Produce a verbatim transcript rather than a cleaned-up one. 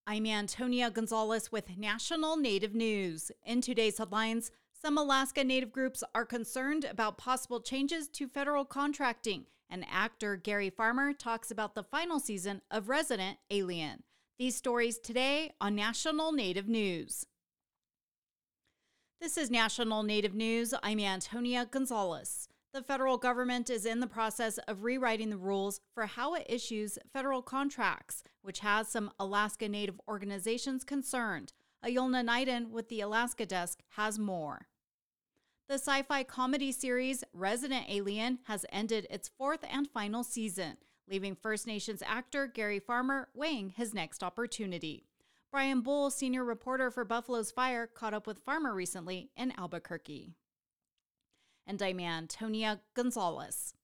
I'm Antonia Gonzalez with National Native News. In today's headlines, some Alaska Native groups are concerned about possible changes to federal contracting, and actor Gary Farmer talks about the final season of Resident Alien. These stories today on National Native News. This is National Native News. I'm Antonia Gonzalez. The federal government is in the process of rewriting the rules for how it issues federal contracts, which has some Alaska Native organizations concerned. Ayolna Naiden with the Alaska Desk has more. The sci-fi comedy series Resident Alien has ended its fourth and final season, leaving First Nations actor Gary Farmer weighing his next opportunity. Brian Bull, senior reporter for Buffalo's Fire, caught up with Farmer recently in Albuquerque. And I'm Antonia Gonzalez.